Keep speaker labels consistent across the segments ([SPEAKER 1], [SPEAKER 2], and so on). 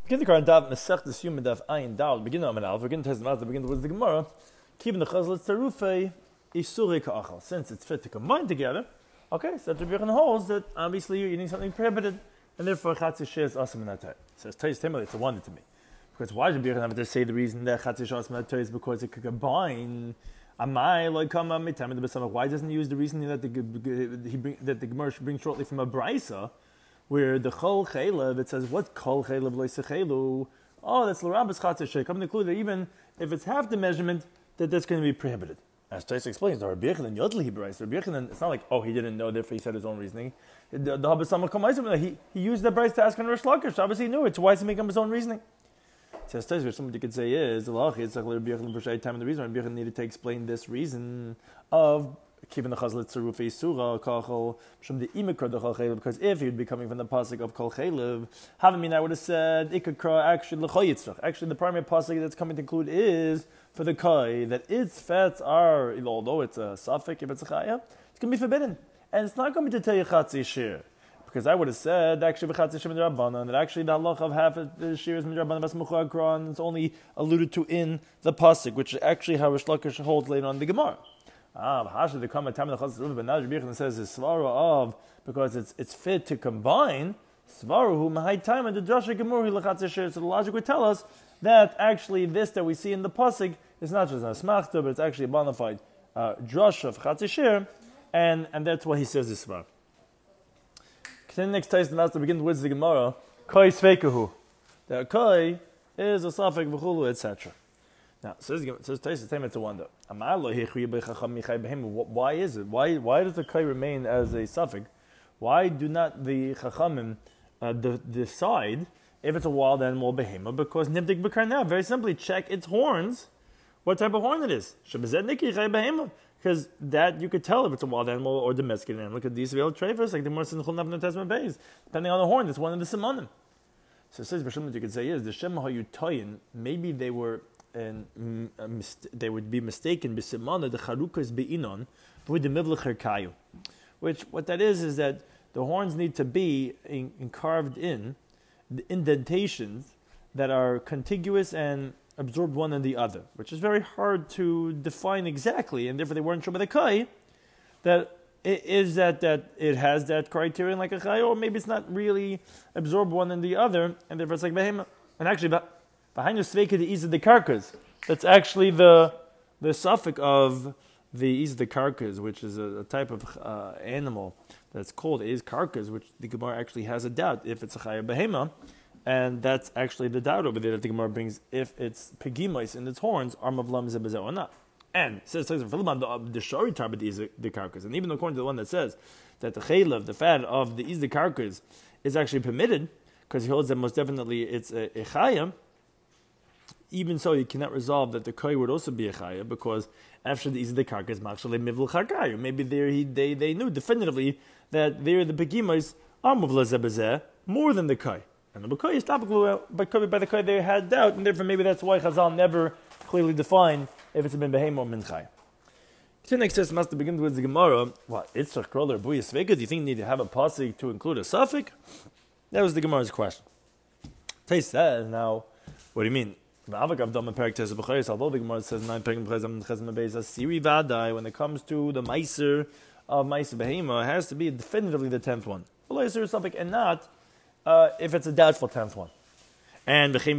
[SPEAKER 1] Begin the Quran Daf Masech the Siyum Daf Ayin Dal. Begin the Amanal. Begin the Tezmat. Begin the words of the Gemara. Keeping the Chazal Tzarufei Isuri Ka'achal. Since it's fit to combine together, okay. So Rabbi Yochanan holds that obviously you're eating something prohibited, and therefore Chatzis Sheh is awesome in that time. So it's Tais Timel. It's a wonder to me because why should Rabbi Yochanan have to say the reason that Chatzis Sheh is awesome in that time is because it could combine. Amai like come mitam in the Besama. Why doesn't he use the reason that the Gemara should bring shortly from a Brisa? Where the Chol Chaylev, it says, what Chol Chaylev loisechelu? Oh, that's L'Rabbis Chatzis Sheh. Come to conclude that even if it's half the measurement, that's going to be prohibited. As Tais explains, the Rabbi Yochanan Yodli Hebrews. Rabbi Yochanan, it's not like, he didn't know, therefore he said his own reasoning. The Habasama Kamaisim, he used that Bryce to ask on Rosh Lakish. Obviously he knew it, so why is he making up his own reasoning? Says Tais, what somebody could say is, the Rabbi Yochanan for Shai time and the reason Rabbi Yochanan needed to explain this reason of keeping the chazal tzarufei surah kachol from the imikra the chol chaylev, because if he would be coming from the pasuk of kol chaylev, having mean I would have said ikakra actually l'choy yitzrach. Actually, the primary pasuk that's coming to include is for the kai that its fats are, although it's a suffix, if it's a chaya, it's going to be forbidden, and it's not going to tell you chatzis shir. Because I would have said actually v'chatzis shir midrabanan, that actually the halach of half the shir is midrabanan v'smucha akra, and it's only alluded to in the pasuk, which is actually how Rish Lakish holds later on in the Gemara. Hashem the comment time the chazal, but now Rabbi Yochanan says is svara of because it's fit to combine svara who mahai time and the drasha gemur hilachatzis shir. So the logic would tell us that actually this that we see in the pasuk is not just a smachta, but it's actually a bona fide drasha of chatzis shir, and that's why he says this svara. Then next time the master begins with the Gemara koi sveikahu. The koi is a suffix v'chulu etc. Now, says Tais, it's a wonder. Why is it? Why does the kai remain as a suffix? Why do not the chachamim decide if it's a wild animal or behema? Because nibdik b'karnav, very simply check its horns, what type of horn it is. Because that you could tell if it's a wild animal or domesticated animal. Look at these veiled treifers, like the Morsin Chulnav Testament Bays. Depending on the horn, it's one of the simonim. So it says, what you could say is the Shema Hayutayin, maybe they were. And they would be mistaken b'simana the charukas be'inon with the mivlach kayu, which what that is that the horns need to be carved in the indentations that are contiguous and absorbed one in the other, which is very hard to define exactly, and therefore they weren't sure by the kai that it is that it has that criterion like a chay, or maybe it's not really absorbed one in the other, and therefore it's like behema. And actually, behind the sveika the is the karkas. That's actually the suffix of the is the karkas, which is a type of animal that's called is karkas, which the Gemara actually has a doubt if it's a chaya behema, and that's actually the doubt over there that the Gemara brings if it's pegimais in its horns are mavlam zebazeh or not. And it says the shari tarbat is the karkas, and even according to the one that says that the chaylev, the fat of the is the karkas, is actually permitted because he holds that most definitely it's a chaya. Even so, you cannot resolve that the koi would also be a chaya because after the the karkas machshale mivul chakayu. Maybe there they knew definitively that there the begimas are muvla zebazeh more than the koi, and the koi is topical by the koi they had doubt, and therefore maybe that's why Chazal never clearly defined if it's been behem or min chay. The next test must begin with the Gemara. What itzach kroler buya sveka? Do you think you need to have a pasuk to include a suffix? That was the Gemara's question. Tais says now, what do you mean? Although the Gemara says 9 when it comes to the Meiser of Meiser Behema, it has to be definitively the 10th one. And not if it's a doubtful 10th one. And the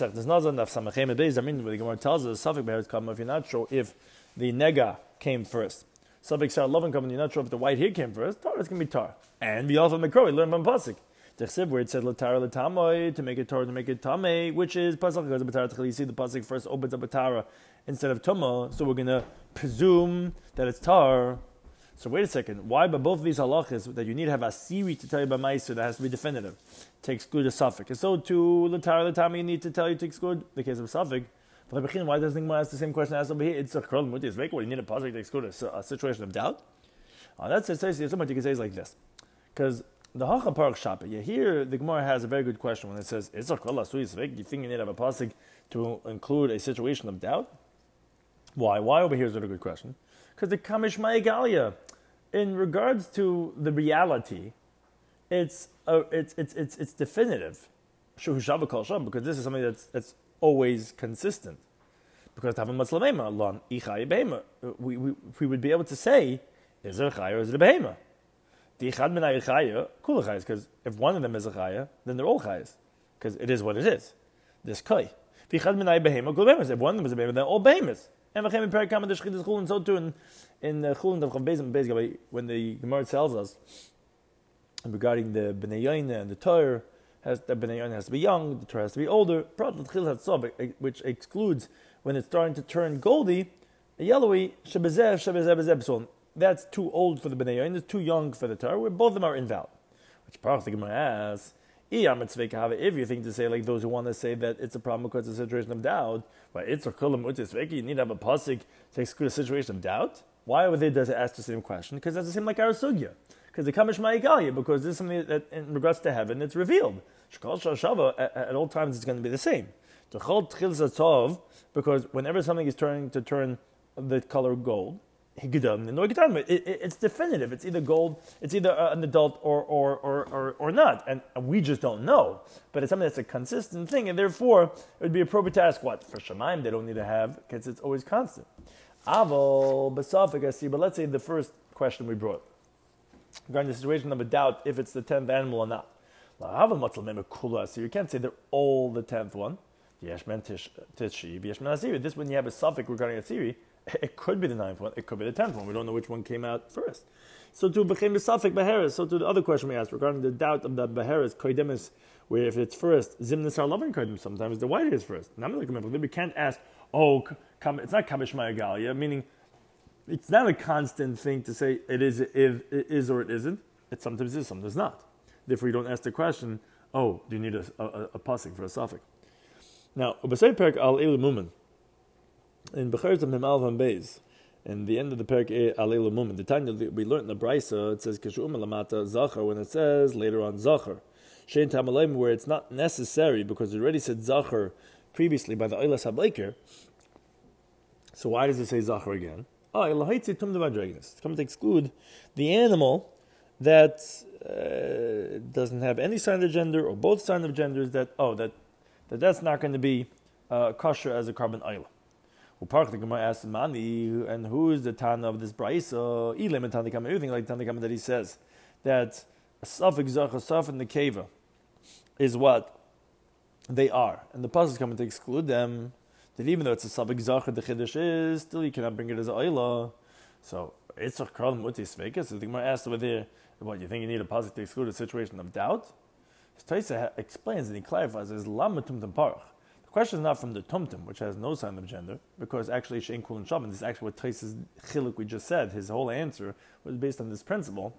[SPEAKER 1] Gemara tells us the suffix come if you're not sure if the nega came first. Suffix are loving come and you're not sure if the white hair came first, tar is going to be tar. And we also make we learn from Pasuk. Where it said latara latamoi to make it tar to make it tame, which is pasuk because batara. You see the pasuk first opens up batara instead of tuma, so we're gonna presume that it's tar. So wait a second, why by both of these halachas that you need to have a siri to tell you by meiser that has to be definitive to exclude a suffix, and so to latara latame you need to tell you to exclude the case of suffix. But why doesn't the Gemara ask the same question as over here? It's a krol mutis vek. You need a pasuk to exclude a situation of doubt. That's it. Somebody you can say is like this, because the Hacha Parach Shapa, here the Gemara has a very good question when it says, do you think you need to have a pasuk to include a situation of doubt? Why? Why over here is a good question? Because the Kamish Ma'egalia, in regards to the reality, it's definitive. because this is something that's always consistent. Because we would be able to say, is it a chaya or is it a behema? Because if one of them is a chaya, then they're all chayas. Because it is what it is. This kai. If one of them is a behema, then all behemas. And so too in the Chulin of Chav when the Gemara tells us regarding the Bnei Yoina and the Torah, the Bnei Yoina has to be young, the Torah has to be older, which excludes when it's starting to turn goldy, yellowy, so that's too old for the Bnei Yoina, it's too young for the Torah, where both of them are invalid. Which the Gemara asks, if you think to say like those who want to say that it's a problem because it's a situation of doubt, you need to have a pasuk to exclude a situation of doubt. Why would they ask the same question? Because that's the same like our sugya. Because the kamish ma'ikalia, because this is something that in regards to heaven it's revealed. At all times it's going to be the same. Because whenever something is turning to turn the color gold, it's definitive. It's either gold, it's either an adult or not, and we just don't know. But it's something that's a consistent thing, and therefore it would be appropriate to ask what for Shemaim they don't need to have because it's always constant. Aval basafik I see, but let's say the first question we brought regarding the situation of a doubt if it's the 10th animal or not. So you can't say they're all the 10th one. This when you have a suffix regarding a theory. It could be the 9th one, it could be the 10th one. We don't know which one came out first. So to became the suffix Beheres, so to the other question we asked regarding the doubt of the Beheres, Koidemis, where if it's first, Zimnis are loving Koidim, sometimes the white is first. Now, we can't ask, it's not Kamish Mayagalia, meaning it's not a constant thing to say it is or it isn't. It sometimes is, sometimes not. Therefore, you don't ask the question, do you need a pasuk for a suffix? Now, Ubasei Perk al Elu Mumen. In Becheres of Mimal Van Beis, in the end of the Perk Alelu Mumen, the time we learned in the Brisa, it says Kishum Lamata Zachar, when it says later on Zachar. Shein Tamalim, where it's not necessary because it already said Zachar previously by the Eilas HaBleker. So why does it say Zachar again? It's coming to exclude the animal that doesn't have any sign of gender or both signs of genders that's not going to be kosher as a carbon oil. The Gemara asks Mani, and who is the Tana of this Bra'isa? Ilem and Tanakama, everything like Tanakama that he says that a suffix zach, a suffix in the keva is what they are, and the pasuk is coming to exclude them. That even though it's a suffix zach, the chiddush is still you cannot bring it as a oila. So it's a kral muti sveikas. So the Gemara asks over there, what you think you need a pasuk to exclude a situation of doubt? Taisa explains and he clarifies as lamatum tamparach. The question is not from the tumtum, which has no sign of gender, because actually shein kul and shavan. This is actually what Taisa's chiluk we just said. His whole answer was based on this principle.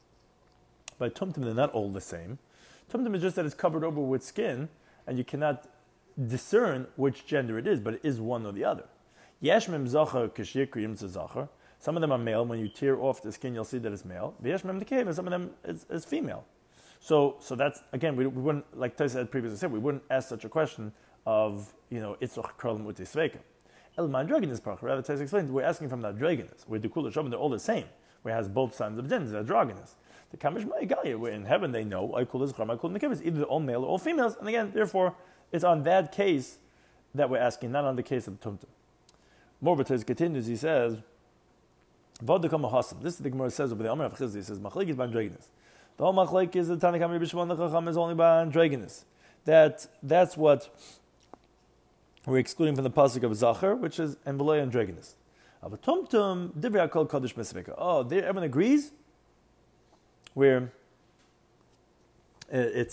[SPEAKER 1] By tumtum, they're not all the same. Tumtum is just that it's covered over with skin, and you cannot discern which gender it is, but it is one or the other. Yeshmem zachar kishyikriyim zachar. Some of them are male. When you tear off the skin, you'll see that it's male. Yeshmem dekev, and some of them is female. So that's again, we wouldn't, like Taisa had previously said, we wouldn't ask such a question of, Itzach Karl Muti Sveika. El Mandroginus Parach, rather Taisa explained, we're asking from the Androginus, where the Kula Shabbat, they're all the same, where it has both signs of gender, androgynous. The Kamish Ma'igaya, where in heaven they know, I call this Chram, I call Nikivas, either all male or all females, and again, therefore, it's on that case that we're asking, not on the case of the Tumtum. More but Taisa continues, he says, Vodakam Hasim, this is the Gemara says over the Amr of Chizli, he says, Machlik is by Androginus. The whole machlek is the Tanakh Rabbi Shimon the Chacham is only by androgynous. That's what we're excluding from the pasuk of Zachar, which is and below androgynous. But Tumtum Divrei Hakol Kadosh Mesveka. There everyone agrees where it's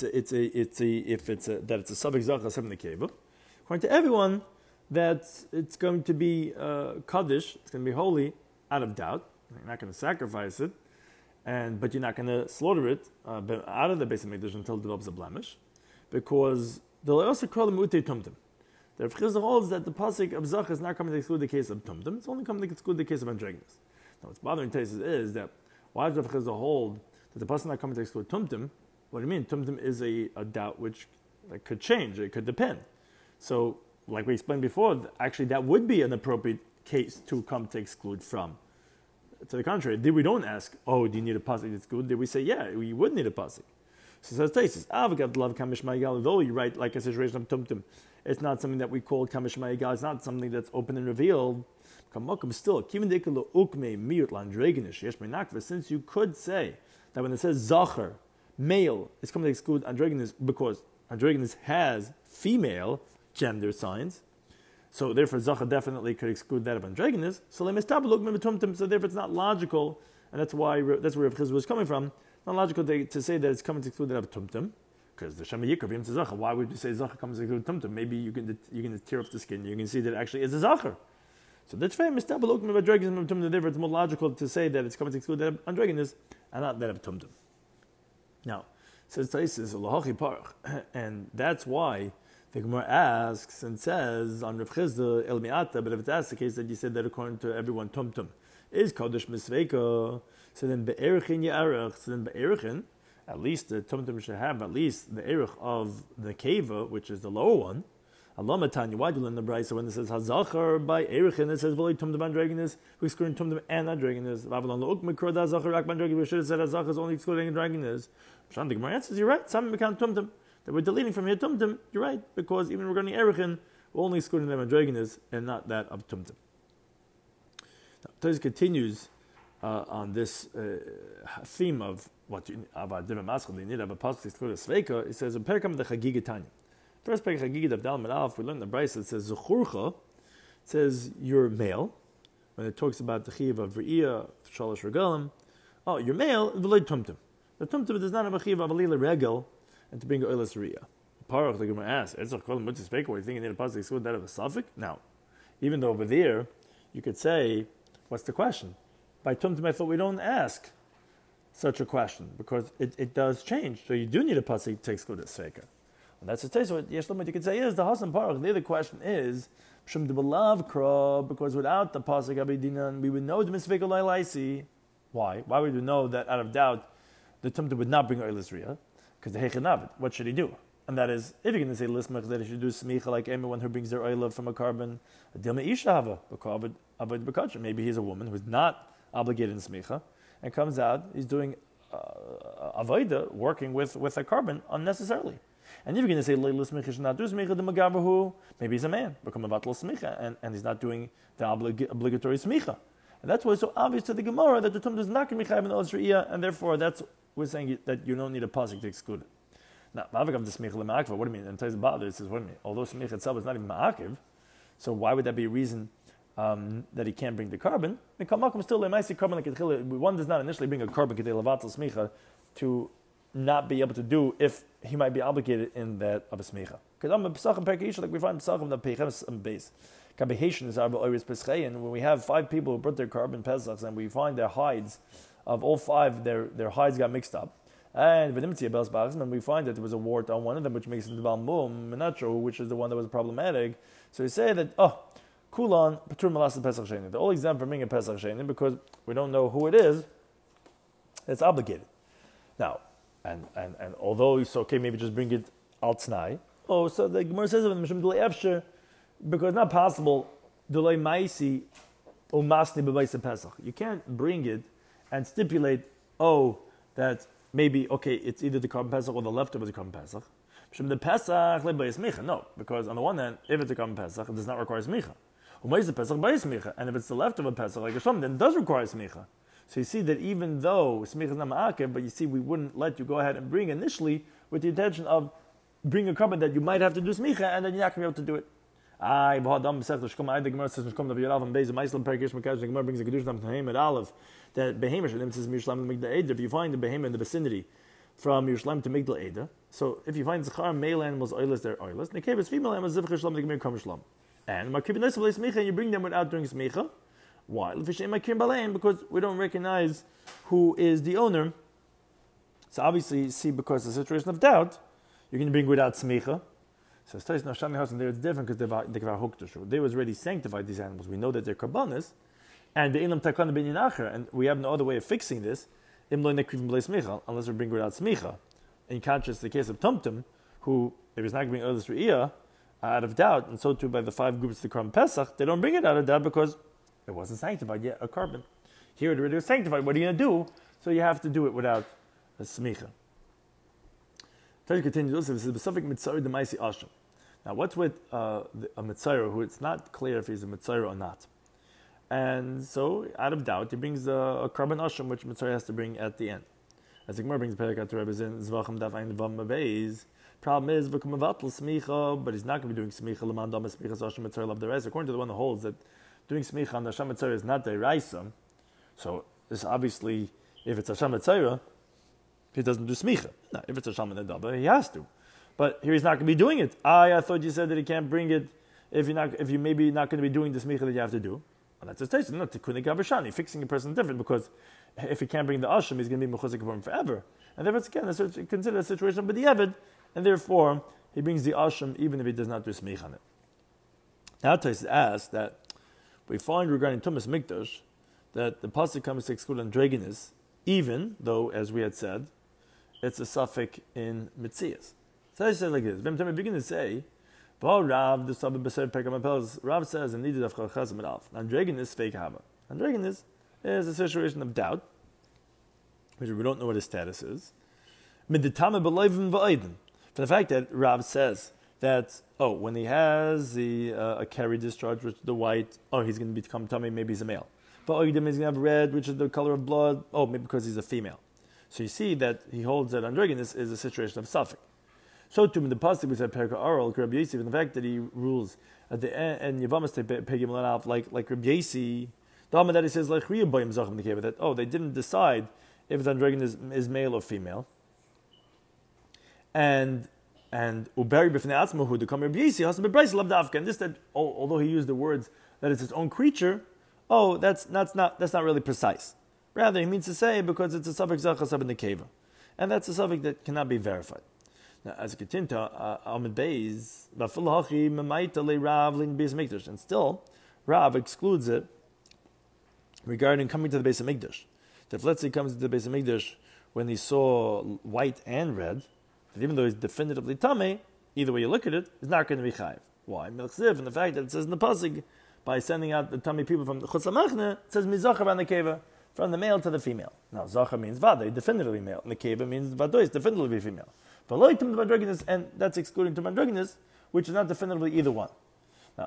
[SPEAKER 1] a suffix Zachar seven the keva. According to everyone, that it's going to be Kaddish, it's going to be holy out of doubt. You're not going to sacrifice it. But you're not going to slaughter it out of the Beis Hamikdash until it develops a blemish, because the also call them Ute Tumtum. The Chizah holds that the pasuk of Zach is not coming to exclude the case of Tumtum; it's only coming to exclude the case of androgynous. Now, what's bothering Taisus is that why does the Chizah hold that the pasuk is not coming to exclude Tumtum? What do you mean? Tumtum is a doubt which could change; it could depend. So, like we explained before, actually that would be an appropriate case to come to exclude from. To the contrary, we don't ask, do you need a pasuk that's good? Did we say, yeah, we would need a pasuk. So it says Tesis, love Kamishma Yigal, though you write like a situation of Tumtum. It's not something that we call Kamishma Yigal, it's not something that's open and revealed. Still, since you could say that when it says Zachar, male, it's coming to exclude androgynous because androgynous has female gender signs. So therefore, Zachar definitely could exclude that of androgynous. So therefore it's not logical, and that's where Rav Chizkiah was coming from. Not logical to say that it's coming to exclude that of tumtum, because the Shema Yikra becomes a Zachar. Why would you say Zachar comes to exclude tumtum? Maybe you can tear up the skin, you can see that it actually is a Zachar. So that's fair. Therefore, it's more logical to say that it's coming to exclude that of androgynous and not that of tumtum. Now, says Taisis, and that's why the Gemara asks and says on Rav Chizkiah El Mi'ata, but if that's the case that you said that according to everyone tumtum is Kodesh Misveika, so then Be'erichin Ya'arach, so then Be'erichin, at least the tumtum should have at least the erich of the keva, which is the lower one. Allah Matanya, why do you learn the Brisa when it says Hazachar by erichin, it says V'loi tumtum androginus, who excluding tumtum and androginus. Vavilon Lo'uk Mikro da Zachar Rak Bandroginus, we should have said Hazachar is only excluding androginus. Shan the Gemara answers, you're right, some become tumtum. That we're deleting from here tumtum, you're right, because even regarding erichin, we're only excluding them androginus and not that of tumtum. Now, Toz continues on this theme of what you about different maskul, you need to have a pasuk excluded sveika. It says in Perkam the Chagiga Tanya. First Perkam Chagiga of Dal Alf, we learn the Brisa. It says Zuchurcha. It says you're male. When it talks about the chiv of Re'iyah, Shalosh Regalim, oh, you're male. V'lei tumtum. The tumtum does not have a chiv of Alila Regel and to bring a oilas Re'iyah. Parach the Gemara asks, Etzach Kolam Mutzis Sveika. What do you think you need a pasuk excluded that of a suffix? Now, even though over there you could say, what's the question? By tumtum, I thought we don't ask such a question because it does change. So you do need a pasuk to exclude a sveika. And that's the case. What you could say is the Hasan Parach. The other question is because without the pasuk abidinan, we would know the misveika laisi. Why? Why would we know that out of doubt the tumtum would not bring oilas riyah? Because the heichenavit. What should he do? And that is, if you're going to say lismach, that he should do smicha like anyone who brings their oil from a carbon. Maybe he's a woman who's not obligated in smicha, and comes out, he's doing avodah, working with a carbon unnecessarily. And if you're going to say leilu smicha should not do smicha, the magabahu, maybe he's a man, become a batal smicha, and he's not doing the obligatory smicha. And that's why it's so obvious to the Gemara that the tum does not give mechayiv in olas re'iyah, and therefore we're saying that you don't need a pasuk to exclude it. Now, ma'avik the smicha le'ma'akiv, what do you mean? And Taiz Ba'adir says, what do you mean? Although smicha itself is not even ma'akiv, so why would that be a reason that he can't bring the carbon? Still, one does not initially bring a carbon smicha to not be able to do if he might be obligated in that of a smicha. Because I'm a pesachim perkish, like we find pesachim the peiches base. Kabehation is our oiris peschayin. When we have 5 people who brought their carbon pesachs and we find their hides of all 5, their hides got mixed up. And when we find that there was a wart on one of them, which makes it the balmum, menatro, which is the one that was problematic. So we say that, Kulan, Patur Malas Pesach Sheni. They're all exempt from being a Pesach Sheni because we don't know who it is. It's obligated. Now, and although it's okay, maybe just bring it al tznai. Oh, so the Gemara says of the Mishum Delay Efsher, because it's not possible, Delay Maisi Umasni Bebaisa Pesach. You can't bring it and stipulate, that maybe, it's either the carbon Pesach or the leftover the carbon Pesach. Mishum the Pesach Lebayis Micha. No, because on the one hand, if it's a carbon Pesach, it does not require Smicha. And if it's the leftover Pesach, like a Shom, then it does require smicha. So you see that even though smicha is not ma'akev, but you see we wouldn't let you go ahead and bring initially with the intention of bringing a carbon that you might have to do smicha, and then you're not going to be able to do it. The Gemara says, the Gemara brings a Kedush Dam at Aleph, that Behemish says Yerushalayim to Migdal Eder. If you find the Behemoth in the vicinity from Yerushalayim to Migdal Eder, so if you find Zachar male animals oilers, they're oilers. Nekevus female animals Zivcha Shlam, the Gemara Kam Shlam. And you bring them without doing smicha. Why? Because we don't recognize who is the owner. So obviously, see, because of the situation of doubt, you're going to bring without smicha. So there it's different because they was already sanctified, these animals. We know that they're karbanis, and and we have no other way of fixing this unless we bring without smicha. In contrast to the case of Tumtum, who if he's not going to bring others re'iyah, out of doubt, and so too by the 5 groups of the Korban Pesach, they don't bring it out of doubt because it wasn't sanctified yet, a carbon. Here it already was sanctified. What are you going to do? So you have to do it without a smicha. Tanya continues, this is specific mitzvah the maisi asham. Now, what's with a mitzvah who it's not clear if he's a mitzvah or not? And so, out of doubt, he brings a carbon asham, which mitzvah has to bring at the end. As the Gemara brings the Perek to Rebbe Zin, Zvachim Daf Ein Vav Mabeis. Problem is, v'kumavatul smicha, but he's not going to be doing smicha l'man dam smicha asham mitzvah of the rest. According to the one that holds that doing smicha on the asham mitzvah is not deraisa, so this obviously, if it's asham mitzvah, he doesn't do smicha. No, if it's asham nedaba, he has to. But here he's not going to be doing it. I thought you said that he can't bring it if you maybe not going to be doing the smicha that you have to do. Well, that's his taste. No, tikkunik abashani, fixing a person different, because if he can't bring the asham, he's going to be mechuzik for him forever. And therefore, it's again considered a situation of b'diavad, and therefore he brings the asham even if he does not do smicha on it. Now, Tais asks that we find regarding Tumas Mikdash that the pasuk comes to exclude androgynous, even though, as we had said, it's a suffix in mitzias. So I said like this: V'im Tamei begin to say, Rav the Sabbath Beser Pekamapels. Rav says, and needed of Chachazim and Alf. Androgynous fake hava. Androgynous is a situation of doubt, which we don't know what his status is. Miditame b'loivim v'oidin. For the fact that Rav says that, when he has a carry discharge, which is the white, he's going to become tummy, maybe he's a male. But oidim he's going to have red, which is the color of blood, maybe because he's a female. So you see that he holds that androgynous is a situation of suffix. So to the pasuk we said Perka Oral, Rabbi Yosef, and the fact that he rules at the end, and Yavamas Pegim Lanaf, like Rabbi Yosef, the Amad that he says like Riyabayim Zachem Nekeva, that they didn't decide if the androgynous is male or female. And Uberi B'fnei Atzmahu, the Rabbi Yosef, Hasan B'Breis Labdavka, and this that although he used the words that it's its own creature, that's not really precise. Rather, he means to say because it's a suffix Zachas in the Keva, and that's a suffix that cannot be verified. Now, as a ketinta, Amid Beis, Bafulachi Mamaita Le Rav Lin Beis Mikdash, and still, Rav excludes it regarding coming to the Beis Mikdash. That if let's say he comes to the Beis Mikdash when he saw white and red, that even though he's definitively tamei, either way you look at it, it's not going to be chayiv. Why? Milchziv, and the fact that it says in the pasuk, by sending out the tamei people from the Chutz HaMachne, it says Mizachar and the Keva, from the male to the female. Now, Zachar means Vada, definitively male, and the Keva means Vadois, definitively female. But loitim the androgynous, and that's excluding to androgynous, which is not definitively either one. Now,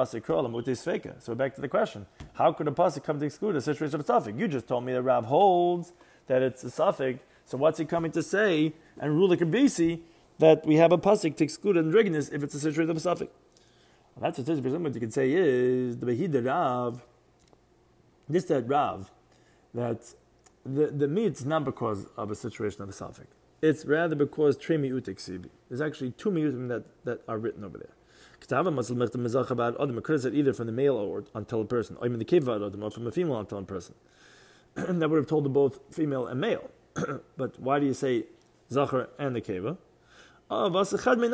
[SPEAKER 1] so back to the question: how could a pasuk come to exclude a situation of a suffix? You just told me that Rav holds that it's a suffix. So what's he coming to say and rule like a bisi that we have a pasuk to exclude androgynous if it's a situation of a suffix? Well, that's what you can say is the behida Rav. This that Rav that the meat is not because of a situation of a suffix. It's rather because tre mi'utik sibi. There's actually two mi'utim that are written over there. It could have said either from the male or until a person, or even the kiva or from a female until a person. That would have told them both female and male. But why do you say zachar and the kiva? So one's coming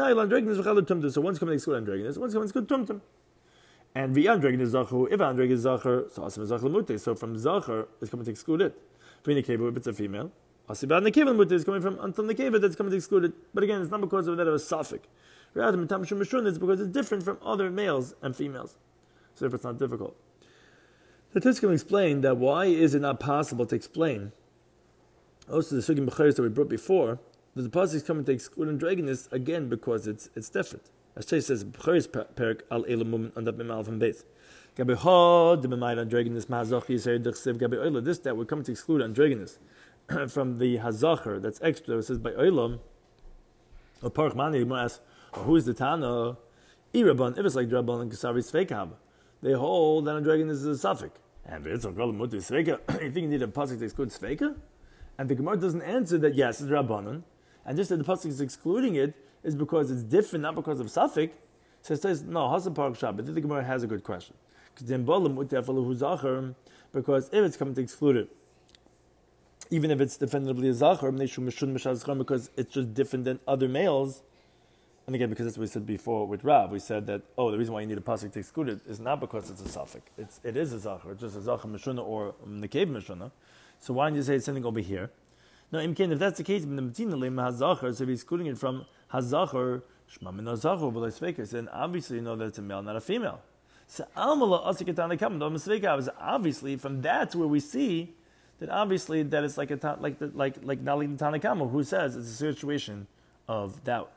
[SPEAKER 1] to exclude androgynous, one's coming to exclude tumtum. And the androgynous zachar, if androgynous zachar, so asim zachar lamute. So from zachar, it's coming to exclude it. For the kiva, if it's a female. Asibat Nekeva Mutter is coming from until Nekeva that's coming to exclude it. But again, it's not because of that of a suffix. Rather, Mitam Shum Mishun, it's because it's different from other males and females. So therefore it's not difficult. The Tis can explain that why is it not possible to explain also the Sugim B'charis that we brought before, that the pasuk is coming to exclude androgynous again because it's different. As Tis says, B'charis Perik Al Elamum and Abim Al from Beth. Gabi Hod, the Memayt androgynous, Mahazach Yisrael Dechsev Gabi Oila. This that we're coming to exclude androgynous from the Hazachar, that's extra, it says by Olam, or Parach Mani, you ask, who is the Tana? Irabban, if it's like Drabban and Kasavi Sveikab, they hold that androgynous is a suffix. And it's a girl mutu Sveika. You think you need a pasuk to exclude Sveika? And the Gemara doesn't answer that, yes, it's Rabbanon. And just that the pasuk is excluding it is because it's different, not because of suffix. So it says, no, Hasan Parach Shabbat. I think the Gemara has a good question. Because if it's coming to exclude it, even if it's definitively a zachar, because it's just different than other males. And again, because that's what we said before with Rav, we said that, the reason why you need a pasuk to exclude it is not because it's a suffix. It is a zachar. It's just a zachar mishuna or nekev mishuna. So why don't you say it's something over here? No, if that's the case, so if he's excluding it from hazachar, then obviously you know that it's a male, not a female. So obviously from that's where we see that obviously that it's like Nali the Tanakama who says it's a situation of doubt.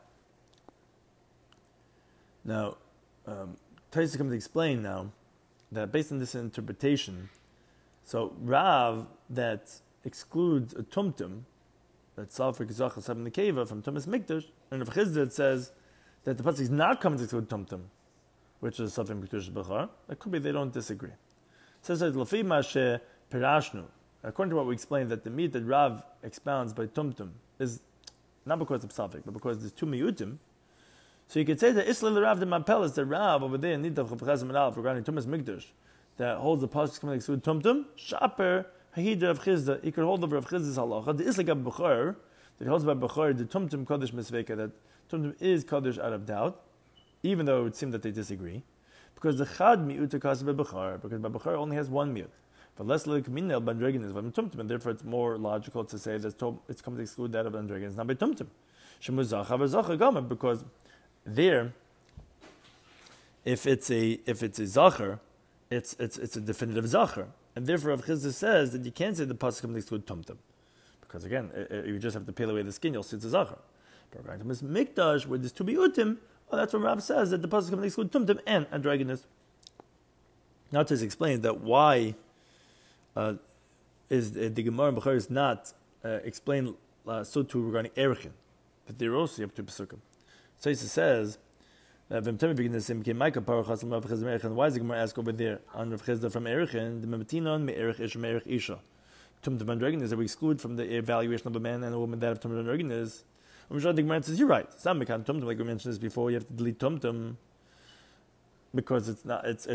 [SPEAKER 1] Now, Taisa comes to explain now that based on this interpretation, so Rav that excludes a tumtum, that Safek Zachas having the Keva from Tumas Mikdash, and Rav Chizda it says that the pasuk is not coming to exclude tumtum, which is Safek Mikdash Bechar. That could be they don't disagree. It says that Lafi Mashe Pirashnu, according to what we explained, that the meat that Rav expounds by tumtum is not because of Safek, but because there's two miyutim. So you could say that Isla Rav the Mapelis, the Rav over there in Nidaf Chachazim and Alf regarding Tumas Mikdash, that holds the pasuk coming to exclude tumtum, Shaper Hahid Rav Chizda, he could hold over Rav Chizda's halacha. The Isla Gab Bechar, that he holds by Bechar, the tumtum Kodesh Misveka, that tumtum is Kodesh out of doubt, even though it would seem that they disagree, because the Chad miut Kaseh by Bechar, because by Bechar only has one miut. But less like Minel Bandregan is by tumtum, and therefore it's more logical to say that it's coming to exclude that of Bandregan. It's not by tumtum. Shemuzacha v'zacha gama, because there, if it's a zacher, it's a definitive zacher, and therefore Rav Chizda says that you can't say the pasuk comes to exclude tumtum, because again, you just have to peel away the skin, you'll see it's a zacher. But regarding to Mikdash, where there's two biutim, that's what Rav says that the pasuk comes to exclude tumtum and androgynous. Now to explain that why is the Gemara in Bechor is not explained so too regarding Erechin, but they're also up to Pesukim. So he says that why is the Gemara ask over there on Rav Chizda from Erechin, the Memetinon me'erich ish me'erich isha. Tumtum androgynous that we exclude from the evaluation of a man and a woman that have tumtum androgynous. The Gemara says you're right. It's not mekan tumtum, like we mentioned this before. You have to delete tumtum because it's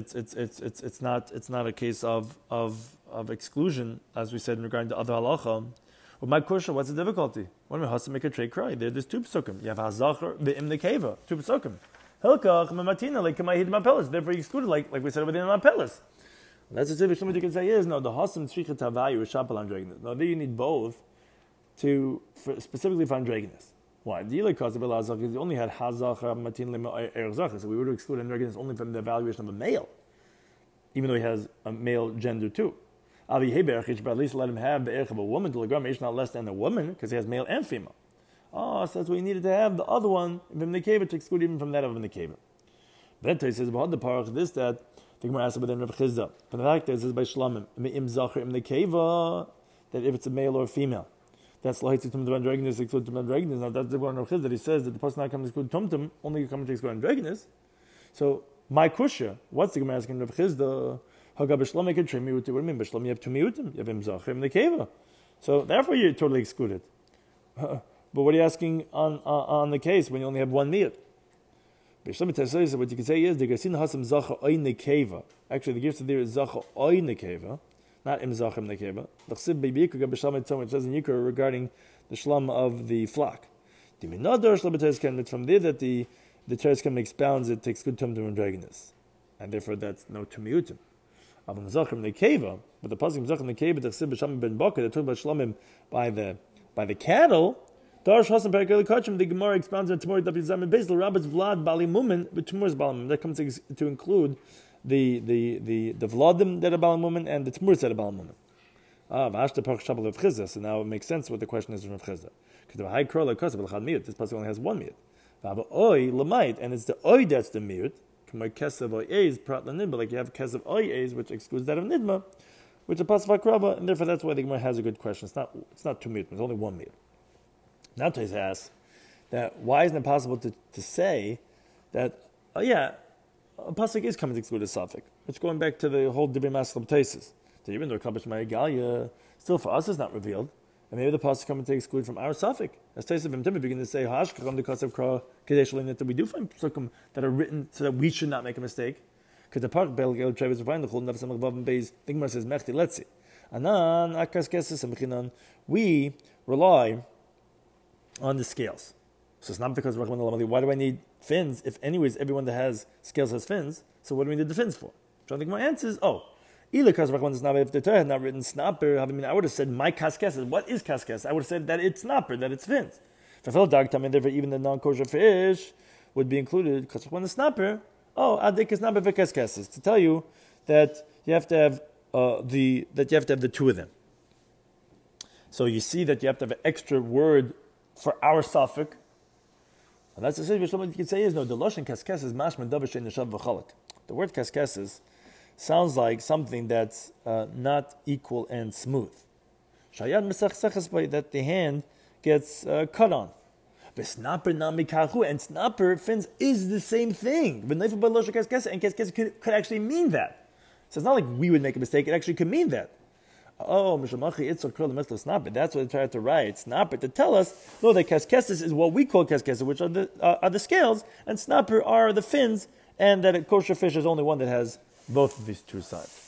[SPEAKER 1] not a case of exclusion, as we said in regarding to other halacha. Well, my question, what's the difficulty? When we have to make a trade cry, there's two pesukim. You have hazacher ve'im nekeva, two pesukim. Hilkach mematina like kamayid mapelis. Therefore, you excluded like we said over there in mapelis. That's a typical what you can say is no. The hasam tzrichet havayu is shapal androgynous. No, there you need both specifically for androgynous. Why? The because of Elazar, he only had hazacher matin lema erzacher, so we would exclude androgynous only from the evaluation of a male, even though he has a male gender too. But at least let him have the erech of a woman to legram not less than a woman, because he has male and female. Oh, so that's what he needed to have the other one, Vim Nekeva, to exclude even from that of Vim Nekeva. Then he says about the parach this that the Gemara asked about Rav Chizda. From the fact that it says by Shlamim, Im Zacher Im Nekeva, that if it's a male or a female, that's lahitzik tum androgynous, exclude tum androgynous. Now that's the one Rav Chizda that he says that the person not comes to exclude tumtum, only coming to exclude androgynous. So my kusha, what's the Gemara asking Rav Chizda? What do you mean? B'shlam you have two miutim. You have Im Zacher Im Nekeva. So therefore you're totally excluded. But what are you asking on the case when you only have one miut? What you can say is the Gersin Hasam Zacha Oy Nekeva. Actually, the gift there is Zacha Oy Nekeva, not Im Zacha Im Nekeva. L'chsib beYikra Gab B'Shlam Etzom, which says in Yikra regarding the shlam of the flock. From there that the Teres can expounds it takes good time to androgynous, and therefore that's no tumiutim. But the pasuk Zacha Im Nekeva the Chsib B'Shlam Ben Baka that talk about shlamim by the cattle. The Gemara expounds on Tamor Daf Yizam Beis L'Rabbis Vlad Bali Mumin, but Tamor's Bali Mumin. That comes to include the Vladim that are Bali Mumin and the Tamors that are Bali Mumin. V'ashta Parach Shabbat Rav Chizda. So now it makes sense what the question is from Rav Chizda. Because the high crow like Kosev L'Chad Miut. This pasuk only has one miut. V'aba Oy L'Mayit, and it's the Oy that's the miut. Kamar Kesev Oy Eis Prat L'Nidma, like you have Kesev Oy Eis, which excludes that of Nidma, which is pasuk Vakraba, and therefore that's why the Gemara has a good question. It's not two miut. It's only one miut. Now Tais asks that why isn't it possible to say that a pasuk is coming to exclude a suffix? It's going back to the whole Divrei Maskal B'Taisis. That even though Kabash Marigalia, still for us is not revealed, and maybe the pasuk coming to exclude from our suffix. As Taisa B'Tim begin to say Hashkacham the Kasav Kra Kadesh that we do find pasukim that are written so that we should not make a mistake. Because the park Belgel Travis find the Chol Nafs Amagvav and Beis. The Gemara says Mechti. Let's see. Anan Akas Keses Amchinan. We rely on the scales. So it's not because why do I need fins if anyways everyone that has scales has fins, so what do we need the fins for? So I think my answer is if the Torah had not written snapper, I would have said my kaskes. What is kaskes? I would have said that it's snapper, that it's fins. If I felt dark time, therefore even the non-kosher fish would be included because when the snapper, adik is snapper v'kaskes, to tell you that you have to have the two of them. So you see that you have to have an extra word for our suffix, And that's the same what you could say is no. The lashon kaskes is mashman davar shein neshav v'chalak. The word kaskes sounds like something that's not equal and smooth. Shayad mesachseches by that the hand gets cut on. Snapper namikachu and snapper fins is the same thing. But and kaskes could actually mean that. So it's not like we would make a mistake. It actually could mean that. Oh, Mishamachi Itzor Kurl Meslo Snapper. That's what they tried to write. Snapper to tell us, no, that kaskesis is what we call kaskesis, which are the scales, and snapper are the fins, and that a kosher fish is only one that has both of these two sides.